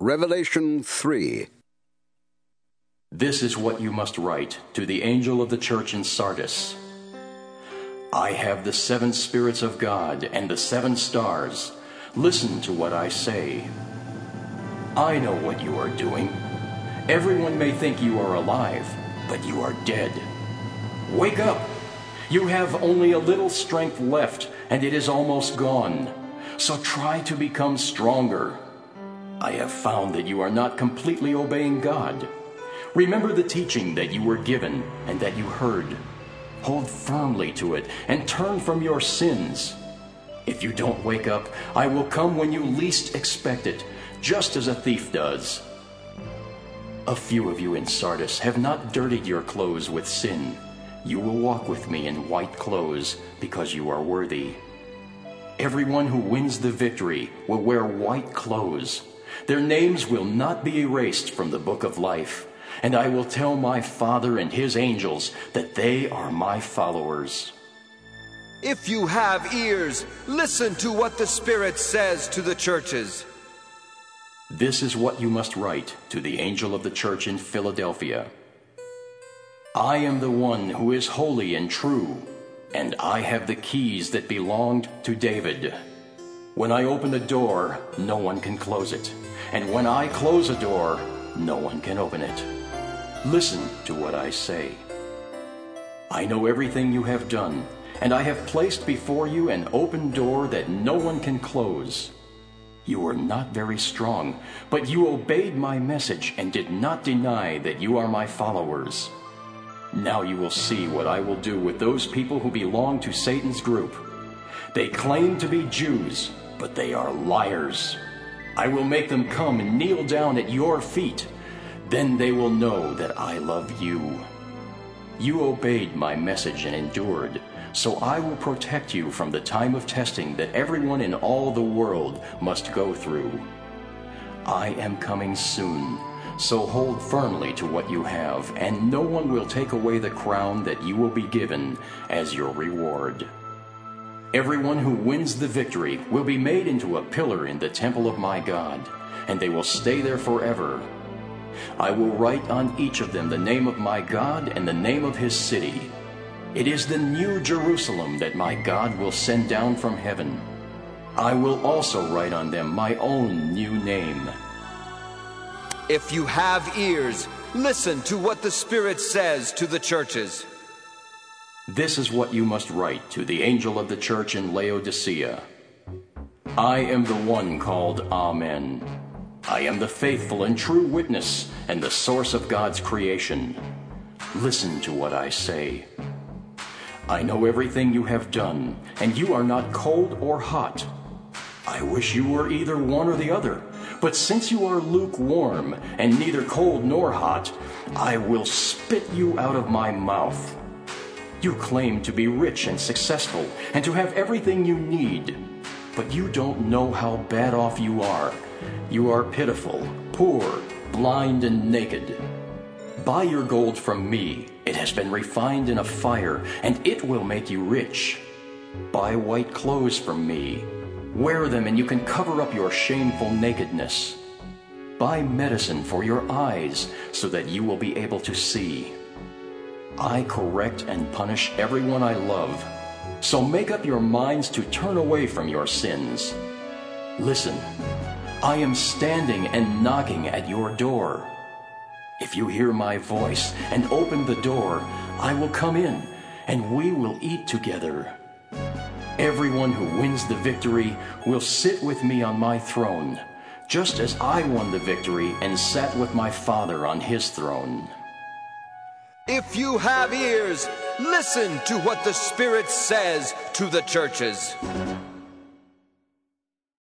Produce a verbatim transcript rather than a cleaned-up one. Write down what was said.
Revelation three. This is what you must write to the angel of the church in Sardis. I have the seven spirits of God and the seven stars. Listen to what I say. I know what you are doing. Everyone may think you are alive, but you are dead. Wake up! You have only a little strength left, and it is almost gone. So try to become stronger. I have found that you are not completely obeying God. Remember the teaching that you were given and that you heard. Hold firmly to it and turn from your sins. If you don't wake up, I will come when you least expect it, just as a thief does. A few of you in Sardis have not dirtied your clothes with sin. You will walk with me in white clothes because you are worthy. Everyone who wins the victory will wear white clothes. Their names will not be erased from the book of life, and I will tell my Father and his angels that they are my followers. If you have ears, listen to what the Spirit says to the churches. This is what you must write to the angel of the church in Philadelphia. I am the one who is holy and true, and I have the keys that belonged to David. When I open a door, no one can close it, and when I close a door, no one can open it. Listen to what I say. I know everything you have done, and I have placed before you an open door that no one can close. You were not very strong, but you obeyed my message and did not deny that you are my followers. Now you will see what I will do with those people who belong to Satan's group. They claim to be Jews, but they are liars. I will make them come and kneel down at your feet. Then they will know that I love you. You obeyed my message and endured, so I will protect you from the time of testing that everyone in all the world must go through. I am coming soon, so hold firmly to what you have, and no one will take away the crown that you will be given as your reward. Everyone who wins the victory will be made into a pillar in the temple of my God, and they will stay there forever. I will write on each of them the name of my God and the name of his city. It is the new Jerusalem that my God will send down from heaven. I will also write on them my own new name. If you have ears, listen to what the Spirit says to the churches. This is what you must write to the angel of the church in Laodicea. I am the one called Amen. I am the faithful and true witness and the source of God's creation. Listen to what I say. I know everything you have done, and you are not cold or hot. I wish you were either one or the other, but since you are lukewarm and neither cold nor hot, I will spit you out of my mouth. You claim to be rich and successful and to have everything you need, but you don't know how bad off you are. You are pitiful, poor, blind, and naked. Buy your gold from me. It has been refined in a fire, and it will make you rich. Buy white clothes from me. Wear them, and you can cover up your shameful nakedness. Buy medicine for your eyes, so that you will be able to see. I correct and punish everyone I love. So make up your minds to turn away from your sins. Listen, I am standing and knocking at your door. If you hear my voice and open the door, I will come in, and we will eat together. Everyone who wins the victory will sit with me on my throne, just as I won the victory and sat with my Father on his throne. If you have ears, listen to what the Spirit says to the churches.